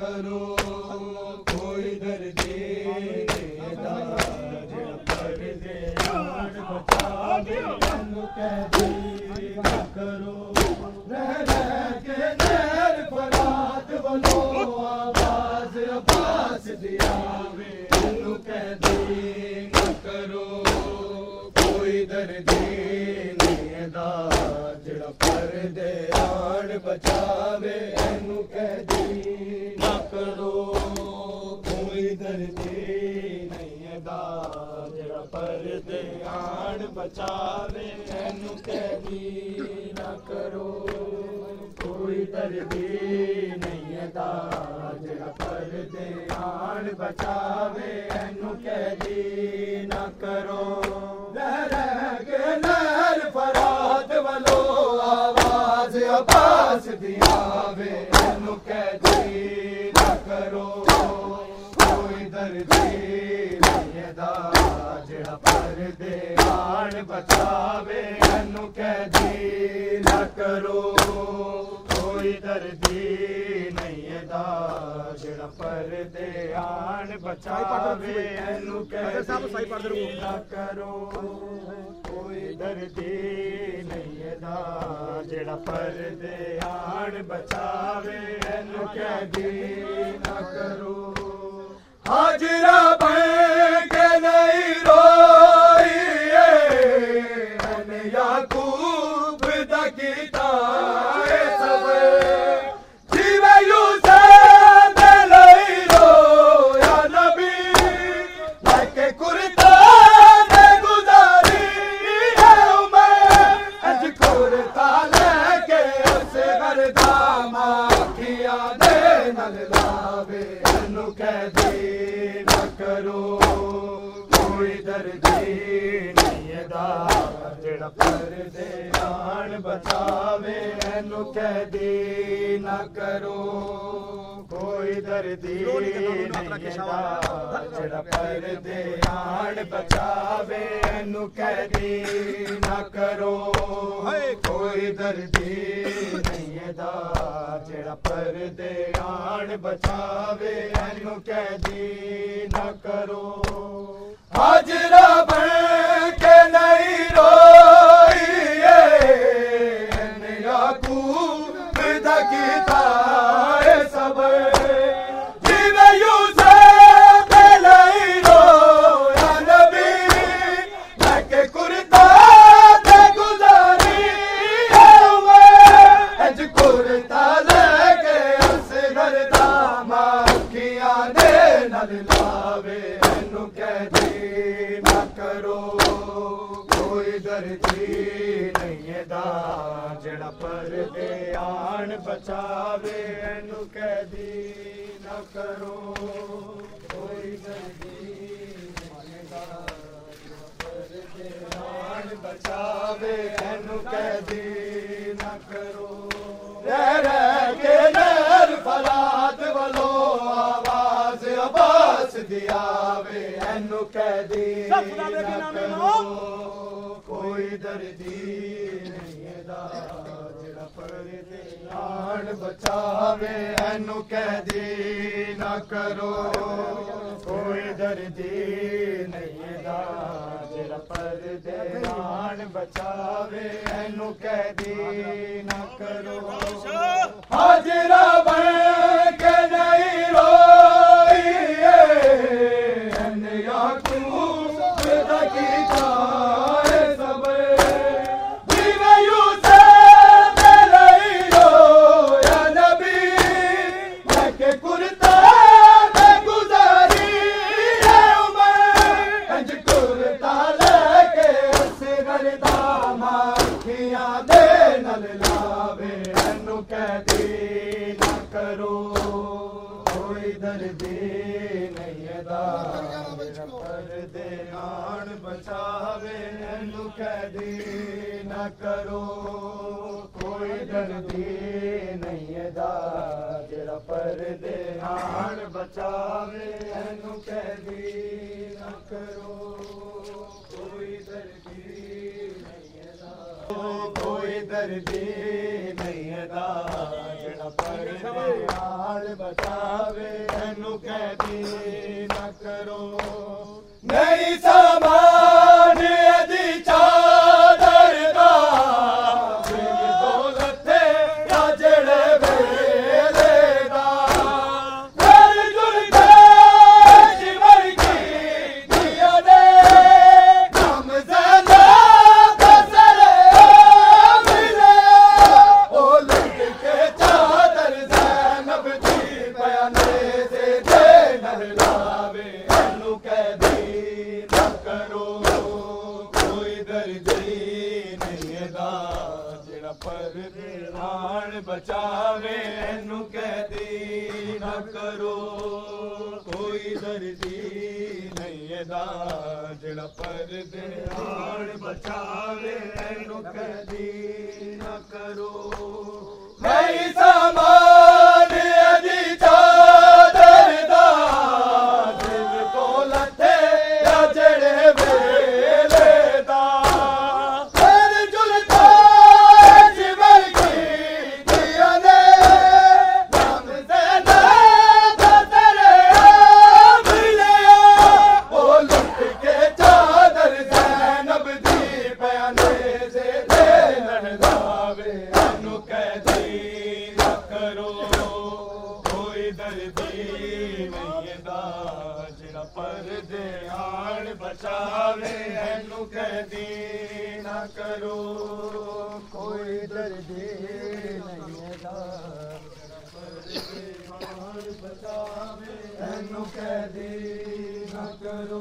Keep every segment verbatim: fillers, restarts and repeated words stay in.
करो कोई दर्दी दा जेड़ा परदे आण बचावे मैनू कैदी ना करो रह रह के नहर फरात वलो आवाज अब्बास दी आवे मैनू कैदी ना करो कोई दर्दी दा जेड़ा परदे आण बचावे मैनू कैदी ना करो कोई दर्दी नहीं दा जेड़ा परदे आण बचावे मैनू कैदी ना करो कोई दर्दी नहीं दा जेड़ा परदे आण बचावे मैनू कैदी ना करो रह रह के नहर फरात वलो आवाज अब्बास दी आवे मैनू कैदी ना करो कोई दर्दी नहीं दा जेड़ा परदे आण बचावे मैनू कैदी ना करो कोई दर्दी नहीं दा जेड़ा परदे आण बचावे मैनू कैदी ना करो कोई दर्दी नहीं दा जेड़ा परदे आण बचावे मैनू कैदी ना करो हाजरा बन के नहीं रोइए मैंने याकूब दा कीता ए सब जीवे यूसुफ दे लई रो या नबी लेके कुर्ता दे गुजारी है उमर अज कुर्ता लेके उस गर्दा माखिया दे नल लावे मैनू कैदी ना करो कोई दर्दी नहीं दा जेड़ा परदे आण बचावे मैनू कैदी ना करो कोई दर्दी नहीं दा जेड़ा परदे आण बचावे मैनू कैदी ना करो कोई दर्दी नहीं दा जेड़ा परदे आण बचावे मैनू कैदी ना करो हाजरा बन के नहीं रोइए मैंने याकूब दा कीता ए सब जीवे यूसुफ दे लई रो या नबी लेके कुर्ता दे गुजारी है उमर अज कुर्ता लेके उस गर्दा माखिया दे नल लावे मैनू कैदी ना करो कोई दर्दी नहीं दा जेड़ा परदे आण बचावे मैनू कैदी ना करो कोई दर्दी नहीं दा जेड़ा परदे आण बचावे मैनू कैदी ना करो रह रह के नहर फरात वलो आवाज अब्बास दी आवे मैनू कैदी ना करो कोई दर्दी नहीं दा जेड़ा परदे आण बचावे मैनू कैदी ना करो कोई दर्दी नहीं दा जेड़ा परदे आण बचावे मैनू कैदी ना करो हाजरा बन के नहीं रोइए मैंने याकूब दा कीता ए सब जीवे यूसुफ दे लई रो या नबी लेके कुर्ता दे गुजारी है उमर अज कुर्ता लेके उस गर्दा माखिया दे नल लावे मैनू कैदी ना करो कोई दर्दी नहीं दा परदे आण बचावे मैनू कैदी ना करो कोई दर्दी नहीं दा जेड़ा परदे आण बचावे मैनू कैदी ना करो कोई दर्दी नहीं दा कोई दर्दी नहीं दा जेड़ा ਜਿਹੜਾ ਪਰਦੇ ਨਾਲ ਬਚਾਵੇ ਇਹਨੂੰ ਕੈਦੀ ਨਾ ਕਰੋ ਨਹੀਂ ਸਮਾਨ ਅਦੀ ਚਾਦਰ ਦਾ ਜਿਵੇਂ ਦੌਲਤ ਆ ਜਿਹੜੇ ਵੇਲੇ ਦਾ ਹਰ ਜੁਰਦੇ ਜਿਵਰ ਕੀ ਦਿਆ ਦੇ ਕੰਮ ਜ਼ਨਾ ਫਸਰੇ ਮਿਲੇ ਉਹ ਲੁੱਟ ਕੇ ਚਾਦਰ ਜ਼ੈਨਬ ਦੀ ਬਿਆਨੇ ਦੇ ਦੇ ਨਹਿਲਾਵੇ ਇਹਨੂੰ ਕੈਦੀ ਨਾ ਕਰੋ ਕੋਈ ਦਰਦੀ ਨਹੀਂ ਇਹਦਾ ਜਿਹੜਾ ਪਰਦੇ ਨਾਲ ਬਚਾਵੇ ਇਹਨੂੰ ਕੈਦੀ ਨਾ ਕਰੋ ਕੋਈ ਦਰਦੀ ਨਹੀਂ ਇਹਦਾ ਜਿਹੜਾ ਪਰਦੇ ਨਾਲ ਬਚਾਵੇ ਇਹਨੂੰ ਕੈਦੀ ਨਾ ਕਰੋ ਨਹੀਂ ਸਮਾਨ ਅਦੀ ਚਾਦਰ ਦਾ ਦਿਲ ਕੋ ਲੱਥੇ ਆ ਜਿਹੜੇ ਵੇਲੇ ਦਾ ਫਿਰ ਜੁਲਦਾ ਜਿਵਰ ਕੀ ਦਿਆ ਨੇ ਨਾਮ ਦੇ ਨਾ ਫਸਰੇ ਮਿਲੇ ਉਹ ਲੁੱਟ ਕੇ ਚਾਦਰ ਜ਼ੈਨਬ ਦੀ ਬਿਆਨੇ ਦੇ ਦੇ ਲੜਾਵੇ ਇਹਨੂੰ ਕੈਦੀ ਨਾ ਕਰੋ ਕੋਈ ਦਰਦੀ ਨਹੀਂ ਇਹਦਾ ਜਿਹੜਾ ਪਰਦੇ ਨਾਲ ਬਚਾਵੇ ਇਹਨੂੰ ਕੈਦੀ ਨਾ ਕਰੋ ਕੋਈ ਦਰਦੀ ਨਹੀਂ ਇਹਦਾ ਪਰਦੇ ਨਾਲ ਬਚਾਵੇ ਇਹਨੂੰ ਕੈਦੀ ਨਾ ਕਰੋ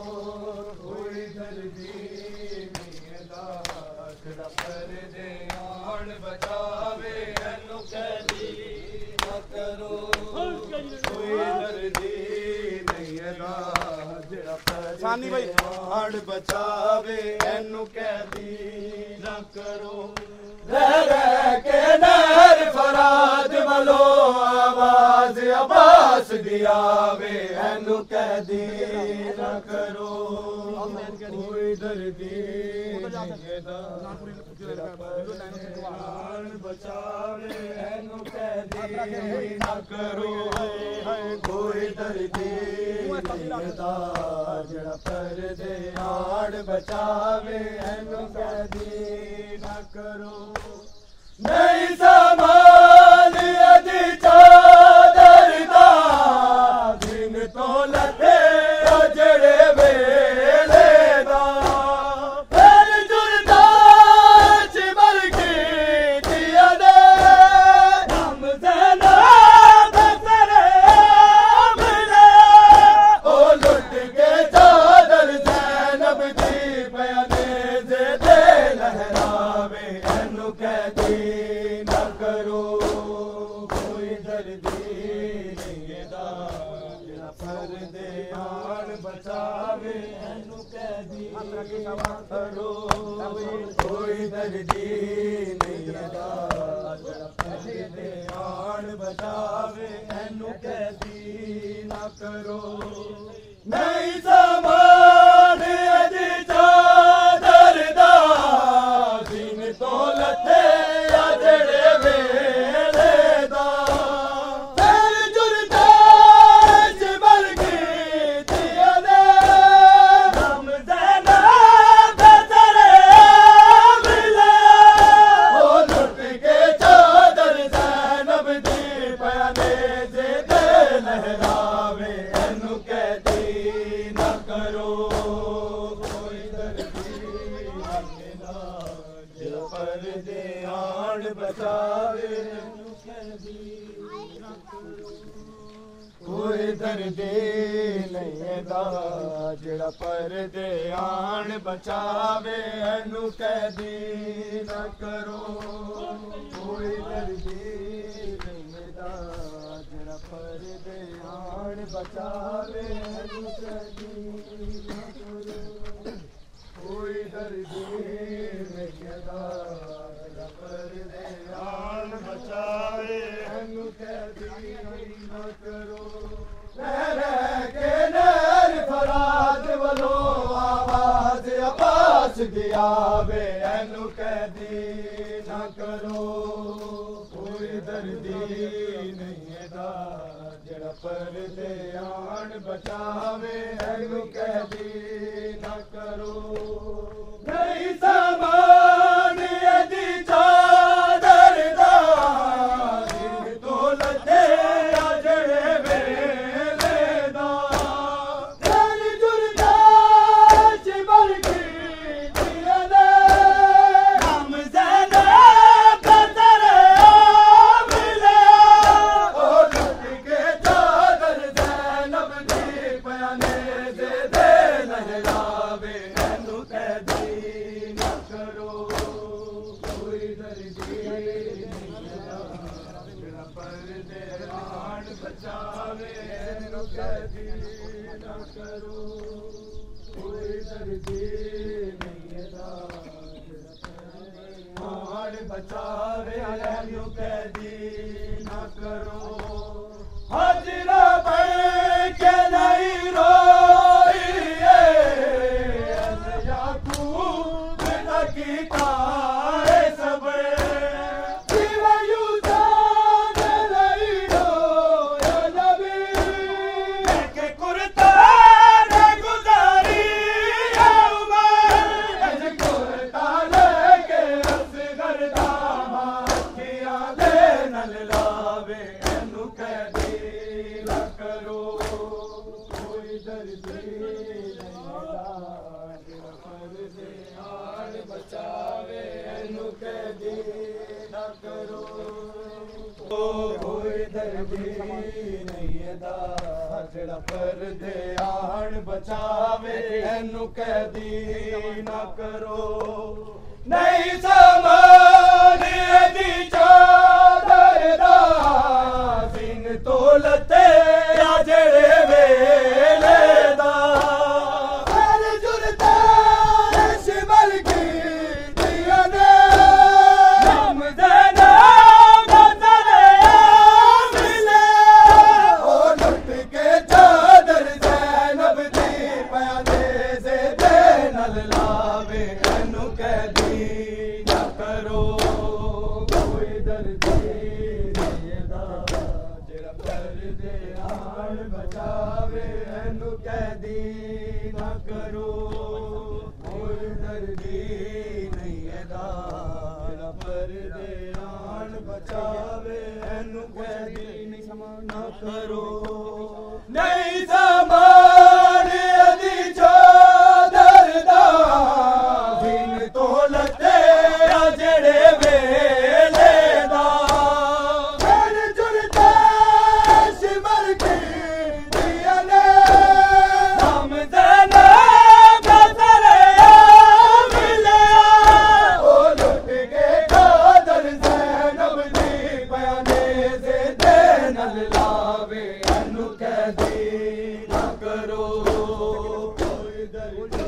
ਕੋਈ ਦਰਦੀ ਨਹੀਂ ਇਹਦਾ ਜਿਹੜਾ ਪਰਦੇ ਨਾਲ ਬਚਾਵੇ ਇਹਨੂੰ ਕੈਦੀ ਨਾ ਕਰੋ ਕੋਈ ਦਰਦੀ ਨਹੀਂ ਇਹਦਾ ਜਿਹੜਾ ਪਰਦੇ ਨਾਲ ਬਚਾਵੇ ਇਹਨੂੰ ਕੈਦੀ ਨਾ ਕਰੋ ਰਹਿ ਰਹਿ ਕੇ ਨਹਿਰ ਫਰਾਦ ਵੱਲੋਂ ਆਵਾਜ਼ ਅਬਾਸ ਦੀ ਆਵੇ ਇਹਨੂੰ ਕੈਦੀ ਨਾ ਕਰੋ ਕੋਈ ਦਰਦੀ ਨਹੀਂ ਇਹਦਾ ਜਿਹੜਾ ਪਰਦੇ ਨਾਲ ਬਚਾਵੇ ਇਹਨੂੰ ਕੈਦੀ ਨਾ ਕਰੋ ਕੋਈ ਦਰਦੀ ਨਹੀਂ ਇਹਦਾ ਜਿਹੜਾ ਪਰਦੇ ਨਾਲ ਬਚਾਵੇ ਇਹਨੂੰ ਕੈਦੀ ਨਾ ਕਰੋ ਨਹੀਂ ਸਮਾਨ ਅਦੀ ਚਾਦਰ ਦਾ ਦਿਨ ਤੋਂ ਲੱਥੇ ਆ ਜਿਹੜੇ ਵੇਲੇ ਦਾ ਫਿਰ ਜੁਰਦਾ ਜਿਵਰ ਕੀ ਦਿਆ ਦੇ ਨਾਮ ਜ਼ਨਾ ਫਸਰੇ ਮਿਲੇ ਉਹ ਲੁੱਟ ਕੇ ਚਾਦਰ ਜ਼ੈਨਬ ਦੀ ਬਿਆਨੇ ਦੇ ਦੇ ਲਹਿਰਾਵੇ ਇਹਨੂੰ ਕੈਦੀ ਨਾ ਕਰੋ ਕੋਈ ਦਰਦੀ ਨਹੀਂ ਇਹਦਾ ਜਿਹੜਾ ਪਰਦੇ ਨਾਲ ਬਚਾਵੇ ਇਹਨੂੰ ਕੈਦੀ ਨਾ ਕਰੋ ਕੋਈ ਦਰਦੀ ਨਹੀਂ ਇਹਦਾ ਜਿਹੜਾ ਪਰਦੇ ਨਾਲ ਬਚਾਵੇ ਇਹਨੂੰ ਕੈਦੀ ਨਾ ਕਰੋ ਨਹੀਂ ਸਮਾਨ ਅਦੀ ਚਾਦਰ ਦਾ ਦਿਨ ਤੋਂ ਲੱਥੇ ਆ ਜਿਹੜੇ ਵੇਲੇ ਦਾ ਫਿਰ ਜੁਰਦਾ ਜਿਵਰ ਕੀ ਦਿਆ ਨੇ ਨਾਮ ਜ਼ੈਨਾ ਫਸਰੇ ਮਿਲੇ ਉਹ ਲੁੱਟ ਕੇ ਚਾਦਰ ਜ਼ੈਨਬ ਦੀ ਬਿਆਨੇ ਦੇ ਦੇ ਲਹਿਰਾਵੇ ਇਹਨੂੰ ਕੈਦੀ ਨਾ ਕਰੋ ਕੋਈ ਦਰਦੀ ਨਹੀਂ ਨਾ ਜਿਹੜਾ ਪਰਦੇ ਨਾਲ ਬਚਾਵੇ ਇਹਨੂੰ ਕੈਦੀ ਨਾ ਕਰੋ ਕੋਈ ਦਰਦੀ ਨਹੀਂ ਇਹਦਾ ਜਿਹੜਾ ਪਰਦੇ ਆਣ ਬਚਾਵੇ ਇਹਨੂੰ ਕੈਦੀ ਨਾ ਕਰੋ ਕੋਈ ਦਰਦੀ ਨਹੀਂ ਇਹਦਾ ਜਿਹੜਾ ਪਰਦੇ ਆਣ ਬਚਾਵੇ ਇਹਨੂੰ ਕੈਦੀ ਨਾ ਕਰੋ ਕੋਈ ਦਰਦੀ ਨਹੀਂ ਇਹਦਾ ਜਿਹੜਾ ਪਰਦੇ ਆਣ ਬਚਾਵੇ ਇਹਨੂੰ ਕੈਦੀ ਨਾ ਕਰੋ ਰਹਿ ਰਹਿ ਕੇ ਨਹਿਰ ਫਰਾਦ ਵੱਲੋਂ ਆਵਾਜ਼ ਅਬਾਸ ਦੀ ਆਵੇ ਇਹਨੂੰ ਕੈਦੀ ਨਾ ਕਰੋ ਕੋਈ ਦਰਦੀ नहीं दा जड़ा परदे आन बचावे एनू कैदी ना करो नहीं समान यदि चादर दा दिन तो लथे जड़े वेले दा दिल जुरदा चिमर की दिया दे हम ज़ैना बदर मिले ओ लट के चादर ज़ैनब दी बयाने दे दे लहरावे एनू कैदी ना करो कोई दर्दी जड़ा परदे आन बचावे एनू कैदी ना करो कोई दर्दी नहीं दा आन बचावे एनू कैदी ना करो हाजरा बन के नहीं रोइए याकूब न कीता है सब्र जीवा यूदान नहीं रोया नबी के कुर्तान गुजारी है उमर अज कुर्ता लेके असगर दामा किया दे नल लावे एनू कैदी ना करो कोई दर्दी परदे आन बचावे एनू कैदी ना करो कोई दर्दी नहीं दा जड़ा परदे आन बचावे एनू कैदी ना करो नहीं समान यदि चादर दा दिन तो लते जड़े वेले दा दिल जुरदा शिमल की दिया ने हम ज़ैना बदर मिले ओ लट के चादर ज़ैनब दी बयाने से दे नल लावे एनू कैदी ना करो कोई दर्दी नहीं दा जड़ा परदे आन बचावे एनू कैदी ना करो कोई दर्दी नहीं दा जड़ा परदे आन बचावे एनू कैदी ना करो नहीं समान यदि चादर दा दिन तो लते जड़े वेले दा दिल जुरदा शिमर की दिया ने हम ज़ैना बदर मिले ओ लुट के चादर ज़ैनब दी बयाने से दे नल लावे एनू कैदी ना करो कोई दर्दी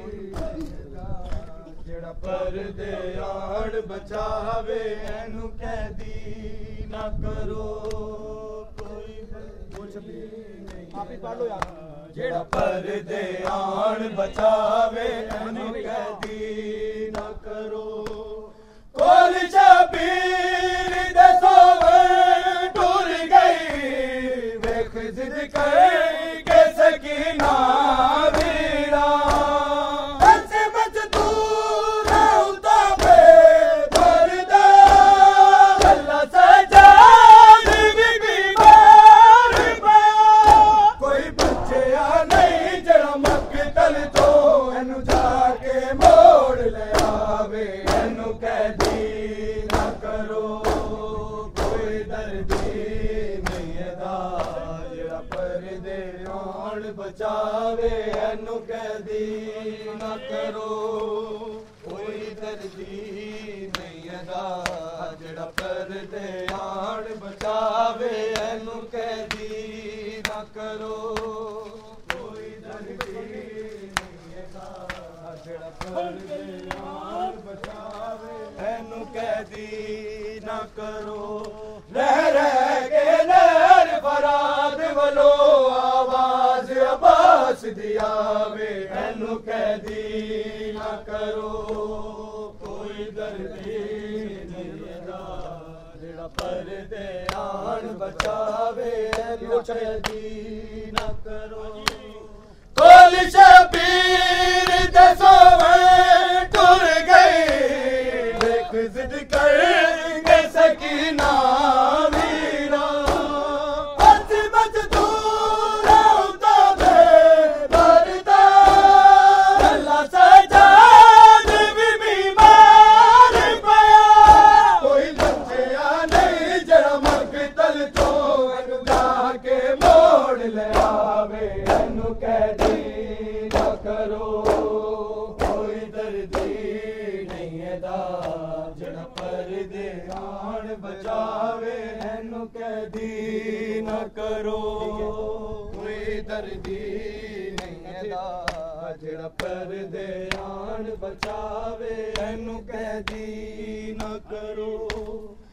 जड़ा परदे आन बचावे एनू कैदी ना करो कोई आप ही पढ़ लो यार जड़ा परदे आन बचावे एनू कैदी ना करो कोल शबीर दे सोवर टुर गई वेख जिद कर के सकीना वीरा ऐसे मजदूर उता पे भरदा अल्लाह सजा भी बीमार पे कोई बच्चा नहीं जड़ा मक्तल तो एनू जाके मोड़ ले आवे एनू कैदी ना करो कोई दर्दी नहीं दा जड़ा परदे आन बचावे एनू कैदी ना करो कोई दर्दी नहीं दा जड़ा परदे आन बचावे एनू कैदी ना करो कोई दर्दी नहीं दा जड़ा परदे आन बचावे एनू कैदी ना करो रह रह के नर फराद वलो आवाज अब्बास दिया वे एनू कैदी ना करो कोई दर्दी नहीं दा जेड़ा परदे आन बचा बचावे एनु कैदी न करो कोल शबीर दसोवे टुर गई देख जिद करेंगे सकीना वीरा बच मजदूर होता बे मरदा अल्लाह सजाद भी बीमार पया कोई बच्चिया नहीं जरा मकतल तो अगुदा के मोड़ ले आवे एनु कैदी न करो कोई दर्दी नहीं है दा जड़ा पर्दे आन बचावे एनु कैदी न करो कोई दर्दी नहीं है दा जड़ा पर्दे आन बचावे एनु कैदी न करो।